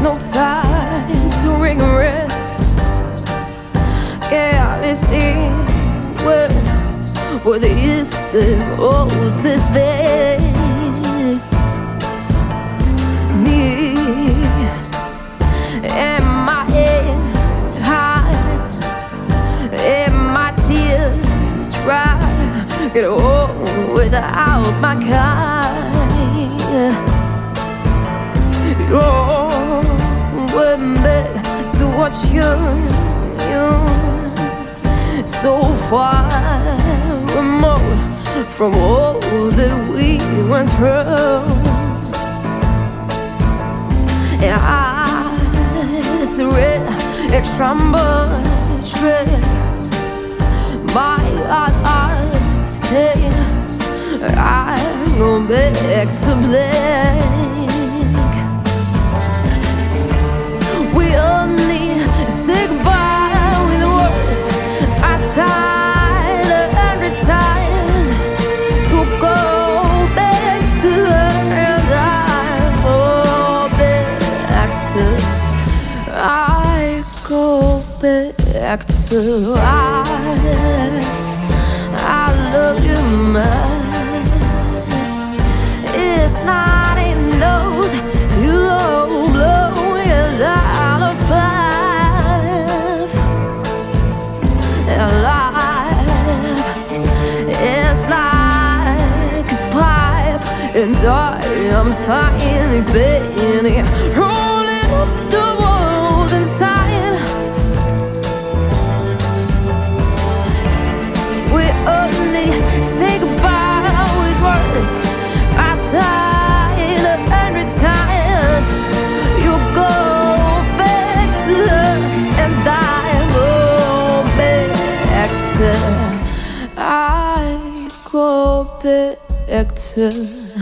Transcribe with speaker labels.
Speaker 1: no time to regret. Yeah, this thing what is it? Oh, is it there? Me and my head high, and my tears dry. Get home without my kind. You're with me to watch you so far remote from all that we went through. And it's red, it tremble, tread. My heart I stay. I'm going back to black. We only say goodbye with words. I tired every time you go back to her, and I go back to. I go back to. I love you much. It's not a note you blow it out of life. And life is like a pipe, and I'm tiny baby rolling up the world inside. We only say goodbye with words. I died every time you go back to her, and I go back to. I go back to.